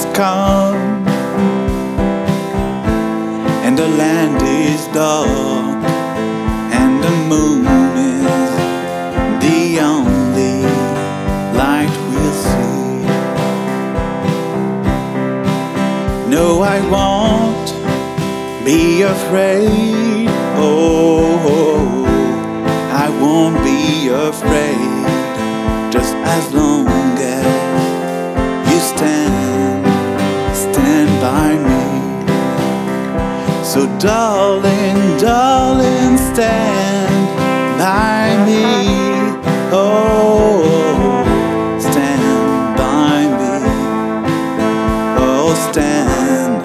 come, and the land is dark, and the moon is the only light we'll see. No, I won't be afraid. Oh, I won't be afraid, just as long as you stand by me. So darling, darling, stand by me. Oh, stand by me. Oh, stand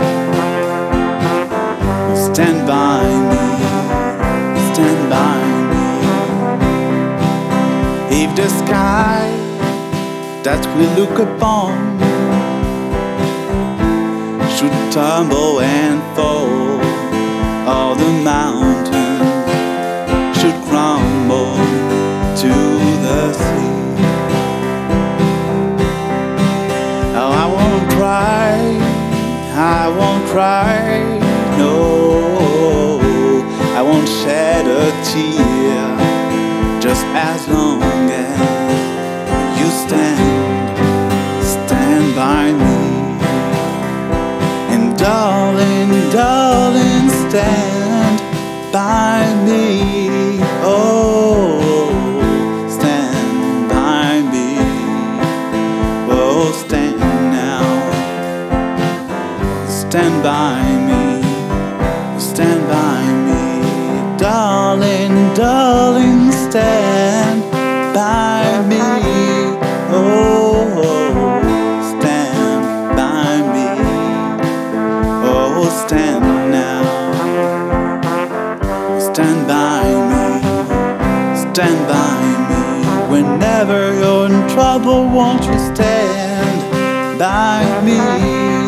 by me. Stand by me. If the sky that we look upon should tumble and fall, all the mountains should crumble to the sea. Oh, I won't cry, I won't cry, no, I won't shed a tear, just as long as you stand by me. And darling, darling, stand by me. Oh, stand by me. Oh, stand now. Stand by me. Stand by me. Darling, darling, stand by me. Oh, stand by me. Oh, stand now. Stand by me. Stand by me. Whenever you're in trouble, won't you stand by me?